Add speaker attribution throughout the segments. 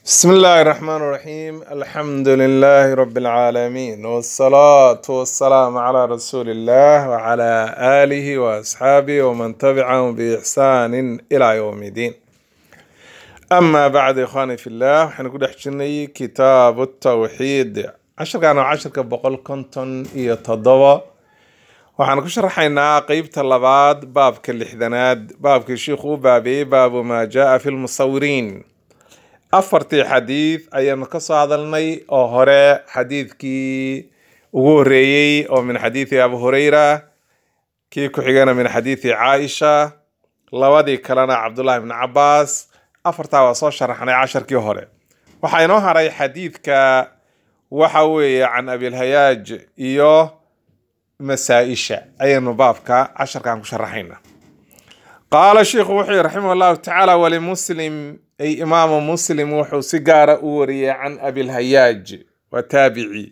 Speaker 1: بسم الله الرحمن الرحيم الحمد لله رب العالمين والصلاة والسلام على رسول الله وعلى آله وأصحابه ومن تبعهم بإحسان إلى يوم الدين. أما بعد إخواني في الله حنقول حجني كتاب التوحيد كانوا عشر كبقول كنتن يتضوى وحنقول شرحنا قيب طلبات باب كل حدنات باب كشيخ باب ما جاء في المصورين afartii xadiid ayaanu ka soo hadalnay oo hore xadiidkii ugu horeeyey oo min xadiidi abu hurayra kii ku xigana min xadiidi caaisha labadii kalena cabdullahi ibn cabbaas afartaa waa soo sharaxnay casharkii hore waxaa inoo haray xadiidka waxa weeye can abilhayaaj iyo masaa-isha ayaynu baabka casharkan ku sharaxayna qaala sheikhu wuxuu raximah allahu tacaala walimuslim أي إمام مسلم وحو سيجارة أوري عن أبي الهياج وتابعي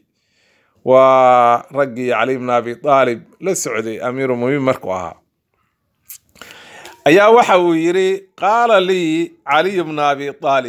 Speaker 1: ورقي علي بن أبي طالب للسعودي أمير المؤمنين مركوها أيا وحو يري قال لي علي بن أبي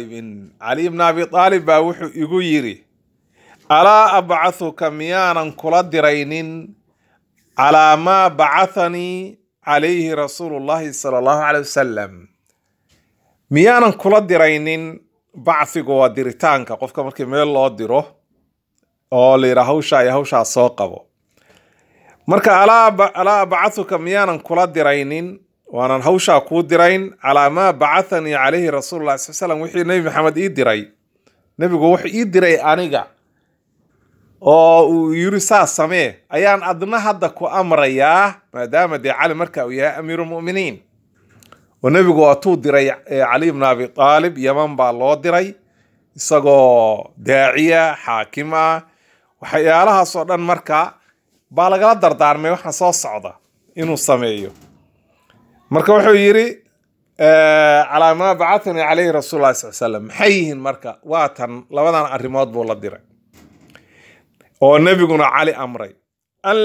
Speaker 1: طالب وحو يري ألا أبعثك ميانا كلدرين على ما بعثني عليه رسول الله صلى الله عليه وسلم miyaanan kula diraynin bacfiga waa diritaanka qofka markii meel loo diro oo la yidhaa hawshaa iyo hawshaa soo qabo marka alaa bacathuka miyaanan kula diraynin waanan hawshaa kuu dirayn calaa maa bacathanii calayhi rasuulullah sal slam wixii nebi maxamed ii diray nebigu wuxuu ii diray aniga oo uu yiri saas samee ayaan adna hadda ku amrayaa maadaama dee cali marka uu yahay amiirulmu'miniin ونبيغو واتو ديري علي بن أبي طالب يمن با لو ديري isagoo daaciya xaakima waxyaalaha soo dhan marka baa laga dardaarmay waxa soo socda inuu sameeyo marka wuxuu yiri calaama bacatani calayhi rasuulullah sallallahu alayhi wasallam hayhin marka waatan labadan arimood buu la diray oo nabiguna cali amray an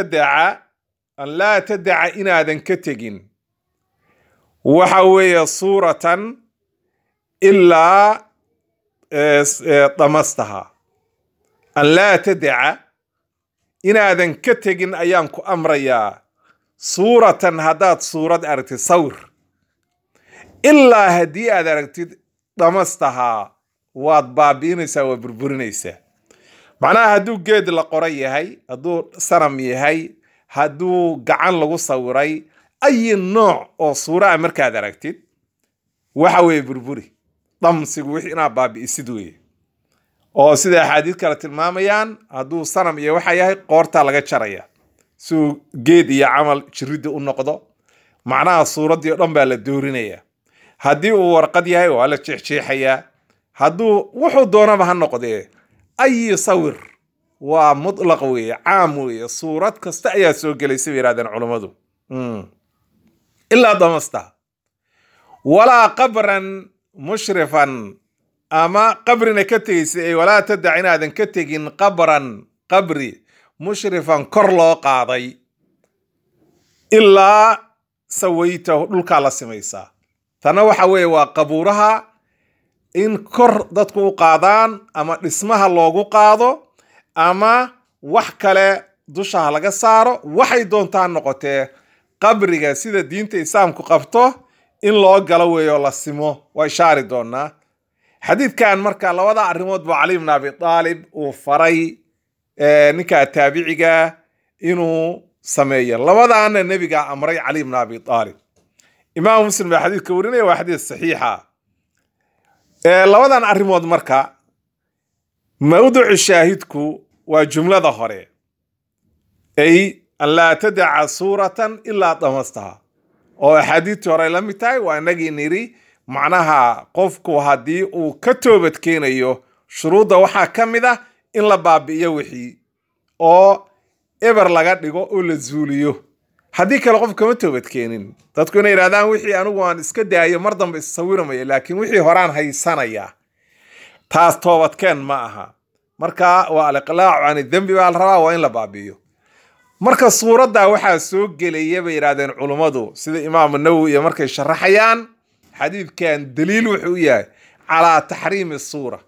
Speaker 1: la tad'a inaadan ka tegin waxa weeye suuratan ilaa damastaha an laa tadca inaadan ka tegin ayaan ku amrayaa suuratan haddaad suurad aragtid sawir ilaa haddii aad aragtid damastahaa waad baabi'inaysaa waa burburinaysaa macnaha hadduu geed la qoran yahay hadduu sanam yahay hadduu gacan lagu sawiray أي نوع أو صورة مركز ركتد وحوي بربوري ضمسك وحنا باب إسدوي أو سيدا حديث كانت الماميان هدو صنم يوحياه قورتا لغا شريا سو جيد يعمل شريد النقضة معناها صورة دي رمبا للدورينية هدي ورقد يهي ولا تشيحيا هدو وحو دونا بها النقضة أي صور ومطلق وي عام وي صورة كستأيا سوق ليسي بيرادن علمدو إلا ضمسته ولا قبرا مشرفا أما قبر كتيس ولا تدعي هذا كتيجين قبرا قبري مشرفا كرلو قاضي إلا سويته لك على سميسا تنوح وقبورها إن كر ضدكو قاضان أما اسمها اللوغو قاضو أما وحكالي دوشها لغا سارو وحي دونتان نقطيه qabriga sida diinta islaamku qabto in loo galo weeyo la simo way shaari doonaa xadiidkan marka labada arimood buu Ali ibn Abi Talib uu faray ninka taabiciga inuu sameeyo labadaana nabiga amray Ali ibn Abi Talib imaam muslim baa xadiidka warinaya waa xadiis saxiixa labadan arimood marka mawduuc shaahidku waa jumlada hore ay أن لا تدع صورة إلا طمستها أو حديث هوري لم يتاي وأنجي نيري معناها قفكو هدي وكتوبت كينيو شروط وحا كمدة إلا باب يوحي أو إبر لغات لغو أول الزوليو هدي كالقف كمتوبت كينين تتكون إرادان وحي أنوان اسكدي أي مرضم بيصورهم لكن وحي هوران هاي سنة تاس توبت كين معها مركا والإقلاع عن الذنب والروا وإن لبابيو marka suurada waxa soo geliyay bay yiraahdeen culimadu sida imaam an-Nawawi markay sharaxayaan xadiidkan daliil wuxuu yahay calaa taxriimi suura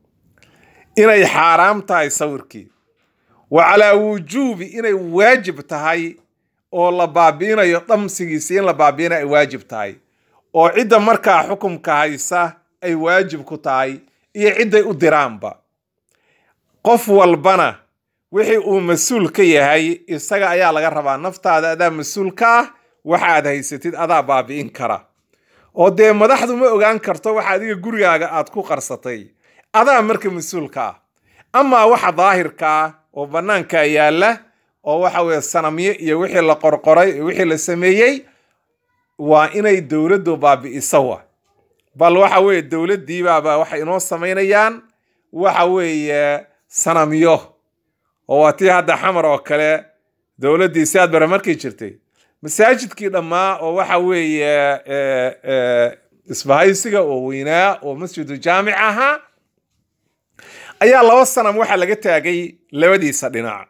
Speaker 1: inay xaaraam tahay sawirkii wa calaa wujuubi inay waajib tahay oo la baabi'inayo dhamsigiisa in la baabi'ina ay waajib tahay oo cidda markaa xukumka haysa ay waajib ku tahay iyo cidday u diraanba qof walbana wixii uu mas-uul ka yahay isaga ayaa laga rabaa naftaada adaa mas-uul ka ah waxaad haysatid adaa baabi'in kara oo dee madaxdu ma ogaan karto waxa adiga gurigaaga aad ku qarsatay adaa marka mas-uulka ah amaa waxa daahirka ah oo bannaanka yaalla oo waxa weeye sanamyo iyo wixii la qorqoray iyo wixii la sameeyey waa inay dowladdu baabi'iso wa bal waxa weeye dowladdiibaaba waxay inoo samaynayaan waxa weeye sanamyo oo waa tii hadda xamar oo kale dowladdii si aad bare markay jirtay masaajidkii dhammaa oo waxa weeye isbahaysiga oo weynaa oo masjidu jaamic ahaa ayaa 2 sanam waxaa laga taagay labadiisa dhinac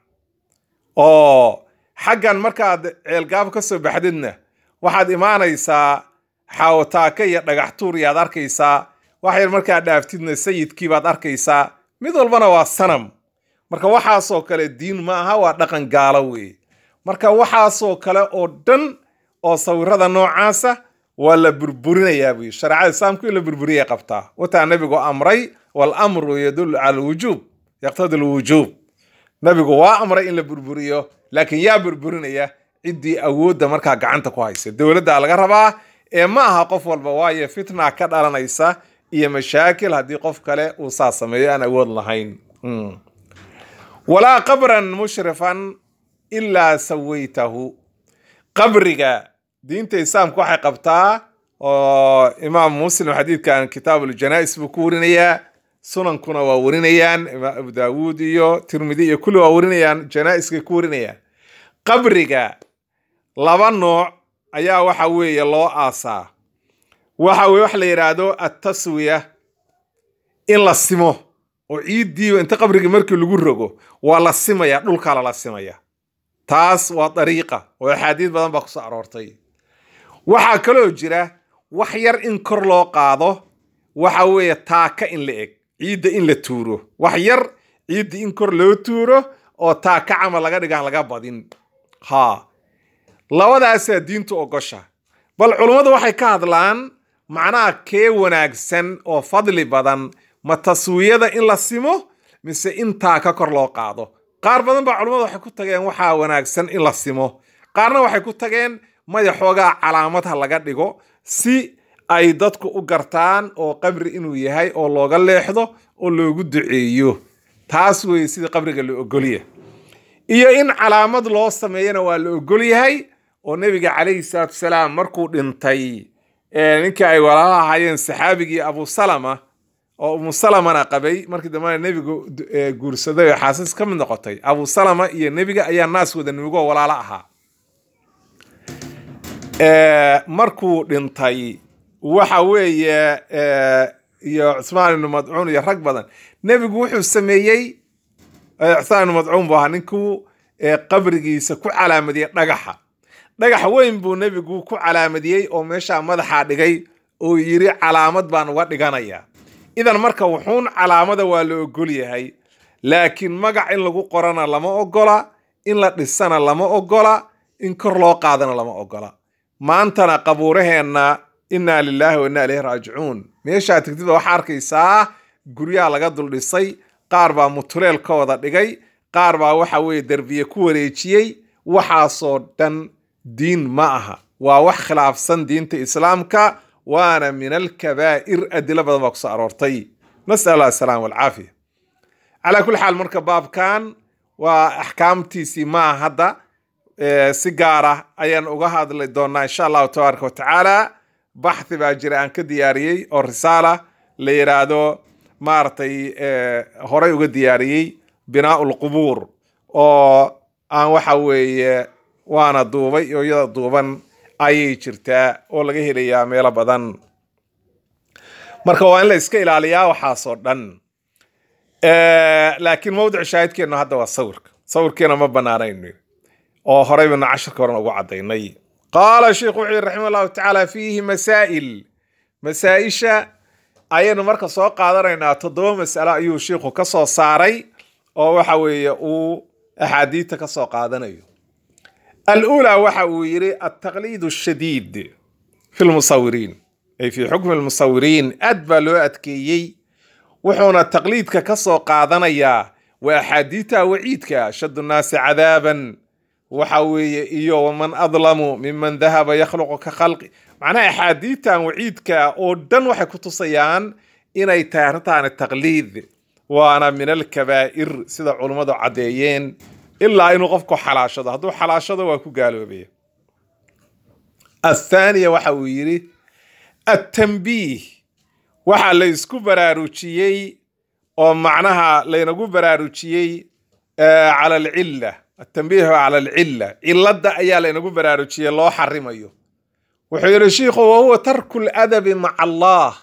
Speaker 1: oo xaggan markaad ceelgaab ka soo baxdidna waxaad imaanaysaa xaawataaka iyo dhagax tuur yaad arkaysaa wax yar markaad dhaaftidna sayidkii baad arkaysaa mid walbana waa sanam marka waxaasoo kale diin ma aha waa dhaqan gaalo weeye marka waxaasoo kale oo dhan oo sawirada noocaasa waa la burburinayaa buyi shareecada islaamku in la burburiyay qabtaa wataa nabigu amray wal amru yadullu cala alwujuub yaqtadi alwujuub nabigu waa amray in la burburiyo laakiin yaa burburinaya ciddii awoodda markaa gacanta ku haysa dowladda laga rabaa ee ma aha qof walba waayo fitna ka dhalanaysa iyo mashaakil haddii qof kale uu saa sameeyo aan awood lahayn walaa qabran mushrifan ilaa sawaytahu qabriga diinta islaamka waxay qabtaa oo imaam muslim xadiidkan kitaabul janais buu ku warinayaa sunankuna waa warinayaan imaam abu daawuud iyo tirmidi iyo kulli waa warinayaan janaiskay ku warinayaan qabriga 2 nooc ayaa waxa weeye loo aasaa waxa weeye wax la yiraahdo at-taswiya in la simo oo ciidiiba inta qabriga markii lagu rogo waa la simaya dhulka la simaya taas waa dariiqa oo xadiid badan baa ku soo aroortay waxa kale oo jira wax yar in kor loo qaado waxa weeye taaka in la eg ciidda in la tuuro wax yar ciidda in kor loo tuuro oo taaka camal laga dhigaan laga badin labadaas diintu ogosha bal culimadu waxay ka hadlaan macnaha kee wanaagsan oo fadli badan ma taswiyada in la simo mise in taaka kor loo qaado qaar badan baa culimadu waxay ku tageen waxa wanaagsan in la simo qaarna waxay ku tageen madaxooga calaamad ha laga dhigo si ay dadku u gartaan oo qabri inuu yahay oo looga leexdo oo loogu duceeyo taas weeye sida qabriga la ogoliya iyo in calaamad loo sameeyana waa la ogol yahay oo nabiga calayhi salaatu wasalaam markuu dhintay ninkii ay walaalaha hayeen saxaabigii abu salama oo umu salamana qabay markii dambe nabigu guursaday oo xaasas ka mid noqotay abu salama iyo nabiga ayaa naas wada nabigo walaalo ahaa markuu dhintay waxa weeye iyo Usmaan ibn Mad'un iyo rag badan nabigu wuxuu sameeyay Usmaan ibn Mad'un baa ninkuu qabrigiisa ku calaamadiyay dhagax weyn buu nabigu ku calaamadiyay oo meesha madaxa dhigay oo yiri calaamad baan uga dhiganaya idan marka wuxuun calaamada waa la ogol yahay laakiin magac in lagu qorana lama ogola in la dhisana lama ogola in kor loo qaadana lama ogola maantana qabuuraheena inna lillahi wa inna ilayhi raaji'uun meesha tagtid waxa arkaysaa guryaha laga dul dhisay qaar baa mutuleel ka wada dhigay qaar baa waxa weeye darbiye ku wareejiyay waxaasoo dhan diin ma aha waa wax khilaafsan diinta islaamka waana min al-kabaa'ir adilla badan baa ku soo aroortay nas'al salaam wal aafiya ala kulli xaal marka baabkan waa ahkaamtiisi ma hadda si gaar ah ayaan uga hadli doonaa insha Allah tabaaraka wa taala baxthi baa jira aan ka diyaariyay oo risaala la yiraahdo maartay horay uga diyaariyay binaa'ul qubuur oo aan waxa weeye waana duubay iyo iyada duuban ayay jirtaa oo laga helayaa meelo badan marka waa in la iska ilaaliyaa waxaasoo dhan laakiin mawduuc shaahidkeena hadda waa sawirkeena ma banaanayno oo horay bana 10 koran ugu cadaynay qaala sheekhu raximahullahu ta'ala fihi masaa'il masaa'isha ayaynu marka soo qaadanaynaa 7 mas'alo ayuu sheekhu ka soo saaray oo waxa weeye uu axaadiita ka soo qaadanayo. الأولى وحويري التقليد الشديد في المصورين أي في حكم المصورين أدبلو أتكيي وحونا التقليد ككسو قادنيا وأحاديث وعيدك شد الناس عذابا وحوي إيو ومن أظلم ممن ذهب يخلق كخلق معناه أحاديث وعيدك ودن وحكوتو صيان إنا يتارتان التقليد وأنا من الكبائر سيدا علماء عديين إلا إنه قفكو حلاشة هدو حلاشة وكو قالوا بيه. الثانية وحويري التنبيه وحا ليسكو براروشيي ومعناها لينقو براروشيي على العلة. التنبيه على العلة دا أيا لينقو براروشيي الله حرم أيو وحيري الشيخ وهو ترك الأدب مع الله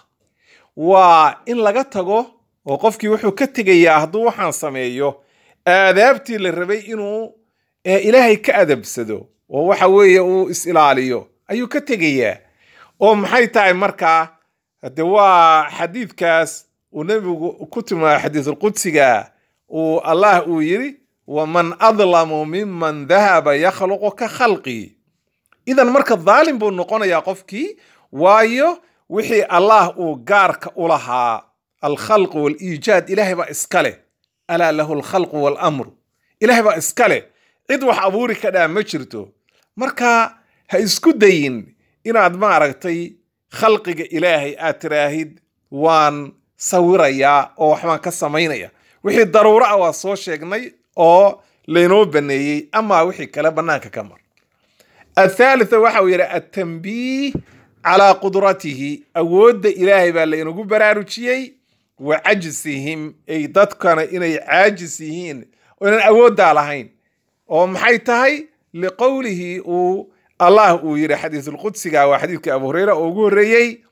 Speaker 1: وإن لغتغو وقفكي وحو كتغي هدو وحان سمييو آدابتي للربي إنه إلهي كأدب سدو ووحوية وإسئلاليو أيو كتغيه ومحي تاي مركا دوا حديث كاس ونبي كتم حديث القدسي والله ويري ومن أظلم ممن ذهب يخلق كخلقي. إذا مركا الظالم بنقونا يا قفكي وايو وحي الله وقارك أولها الخلق والإيجاد إلهي بإسكاله ألا له الخلق والأمر إلهي با إسكاله عد وح أبوري كدا مجرتو مركا ها إسكو داين إنا عد ما رغتي خلقك إلهي آتراهيد وان صوريا أو وحمان كسامينيا وحي الضرورة أو صوشيقني أو لينو بنيي أما وحي كلا بناك كمر. الثالثة وحويرة التنبيه على قدرته أود إلهي با لينو براروشيي وعجزهم أي ضدكان إني عاجزين وإن أود علىهين ومحيتهاي لقوله الله ويرى حديث القدسي وحديث أبو هريرة وقول ريي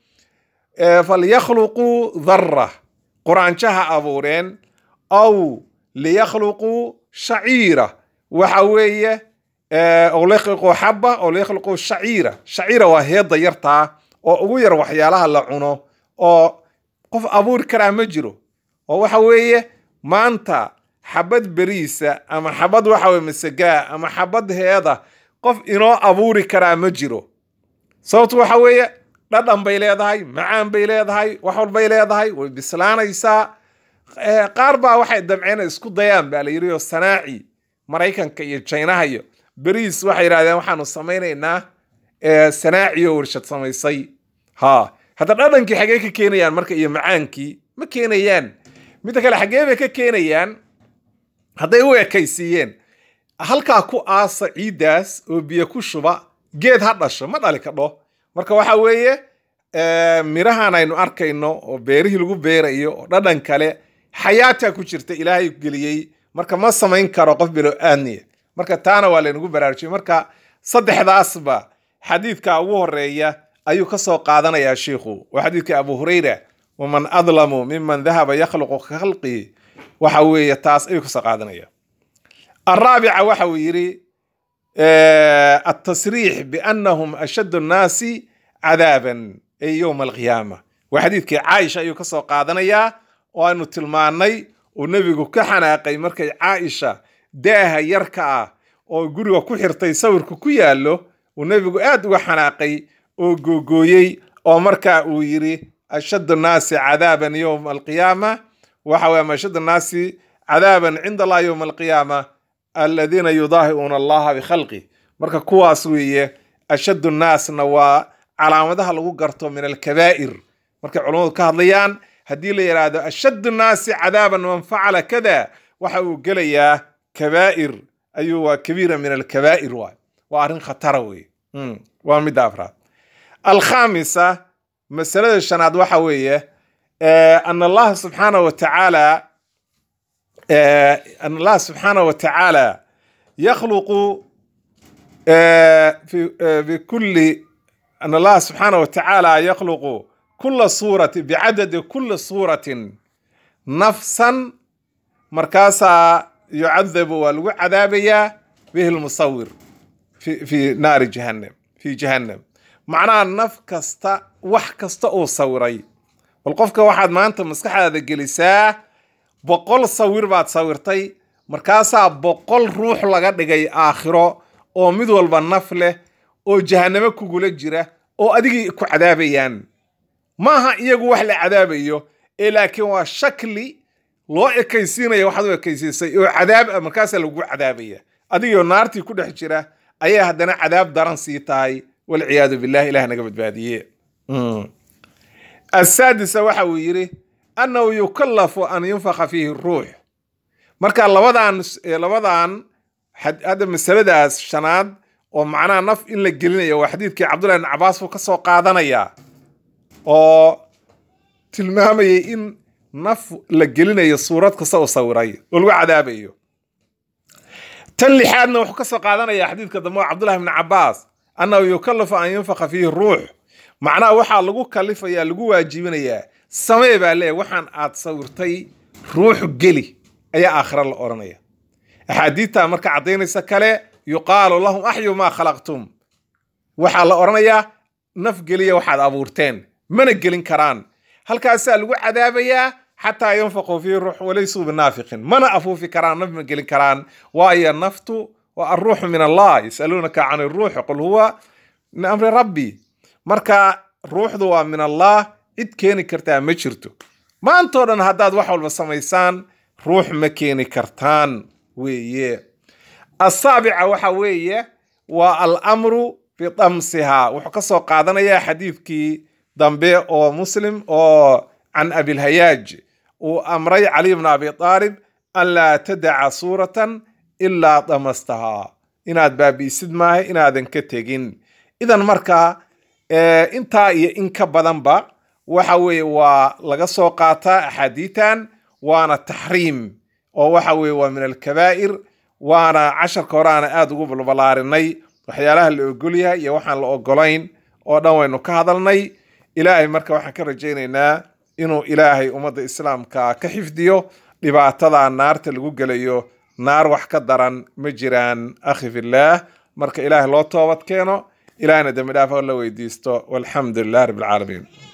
Speaker 1: فليخلقوا ذرة قرآن شها أبورين أو ليخلقوا شعيرة وحوية أو ليخلقوا حبة أو ليخلقوا شعيرة وهي ضيرتها وغير وحيالها اللعنو أو qof abuur karaa ma jiro oo waxa weeye maanta xabad bariisa ama xabad waxa weeye masagaa ama xabad heeda qof inoo abuuri karaa ma jiro sababtu waxa weeye dhadhan bay leedahay macaan bay leedahay wax walbay leedahay way bislaanaysaa qaar baa waxay damceen isku dayaan baa la yiri oo sanaaci Mareykanka iyo China iyo bariis waxay yiraahdeen waxaanu sameeynaa sanaaci oo warshad samaysay هذا الأردن كي حاجة كينيان مركا إيه معانكي ما كينيان متى كلا حاجة كينيان هذا هو كيسيين هل كاكو عيداس وبيكو شبا جيد هذا الشيء ما ذلك الله مركا وحويه ميرهانا إنه أركينه وبيره لجو بيريو الأردن كله حياتك كشرت إلهي قليي مركا ما سمين كرقف بلو آنية مركا تانا ولا نجو برارشي مركا صدق هذا أصبح حديث كأبو هريرة أيو كسو قادنا يا شيخو وحديث أبو هريرة ومن أظلم ممن ذهب يخلق خلقي وحوي تاس أيو كسو قادنا يا. الرابعة وحويري التصريح بأنهم أشد الناس عذابا أي يوم القيامة وحديث عائشة أيو كسو قادنا يا وأنه تلماني ونبيكو كحناقي مركي عائشة داها يركع وقولوا كحرتي سوركو كيالو ونبيكو آدوا حناقي وجوجوي ومركا ويري أشد الناس عذابا يوم القيامة وحوى ما أشد الناس عذابا عند الله يوم القيامة الذين يضاهئون الله بخلقه مركا كواسوية أشد الناس نوا على مدها لو قرتو من الكبائر مركا علوم كهضليان هدي لي إرادة أشد الناس عذابا من فعل كذا وحوى قليا كبائر أيوة كبيرة من الكبائر وعرين خطروي ومدافرات. الخامسة مسألة الشناد وحوية أن الله سبحانه وتعالى يخلق أن الله سبحانه وتعالى يخلق كل صورة بعدد كل صورة نفسا مركاسا يعذب والعذابية به المصور في نار جهنم في جهنم معناه نف كستا وح كستا أو صوري bal qofka waxaad maanta maskaxdaada gelisaa 100 sawir baad sawirtay markaasaa 100 ruux laga dhigay aakhiro oo mid walba naf leh oo jahannamo kugula jira oo adigii ku cadaabayaan maaha iyagu wax la cadaabayo laakiin waa shakli loo ekaysiinayo waxaad u ekaysiisay oo cadaab markaasaa lagu cadaabaya adigoo naartii ku dhex jira ayaa haddana cadaab daran sii tahay walciyaadu billahi ilaah naga badbaadiye السادسة waxa uu yiri annahu yukallafu an yunfakha fihi ruux marka labadan hada masaladaas shanaad oo macnaha naf in la gelinayo waa xadiidkii Cabdullah ibn Abbas uu ka soo qaadanaya oo tilmaamayay in naf la gelinayo suurad kasta oo sawiray oo lagu cadaabayo tan lixaadna wuxuu ka soo qaadanaya xadiidka dambe Cabdullah ibn Abbas annahu yukallafu an yunfakha fihi ruux macnaha waxaa lagu kalifaya lagu waajibinayaa samee baa lee waxaan aad sawirtay ruux geli ayaa aakhira la oranaya axaadiita marka cadaynaysa kale yuqaalu lahum ahyu ma khalaqtum waxaa la oranayaa naf geliya waxaad abuurteen mana gelin karaan halkaasaa lagu cadaabayaa xataa yunfaqu fi ruux walaysu binaafiqin mana afuufi karaan naf ma gelin karaan waayo naftu wa arruuxu min allah yasalunaka can arruux qul huwa min amri rabbi marka ruuxdu waa min allah cid keeni kartaa ma jirto maantoo dhan haddaad wax walba samaysaan ruux ma keeni kartaan weeye asaabica waxa weeye waa al-amru bitamsiha wuxuu ka soo qaadanayaa xadiidkii dambe oo muslim oo can abilhayaaj uu amray cali ibn abi aalib an laa tadaca suuratan ilaa damastaha inaad baabi'isid maaha inaadan ka tegin idan markaa intaa iyo in ka badanba waxa weeye waa laga soo qaataa axaadiitan waana taxriim oo waxa weeye waa min alkabaa'ir waana casharka horaana aad ugu balbalaarinay waxyaalaha la ogol yahay iyo waxaan la ogolayn oo dhan waynu ka hadalnay ilaahay marka waxaan ka rajaynaynaa inuu ilaahay ummadda islaamka ka xifdiyo dhibaatada naarta lagu gelayo naar wax ka daran ma jiraan akhi fillaah marka ilaahay loo toobad keeno إلهنا دم دافع الله ويديستو والحمد لله رب العالمين.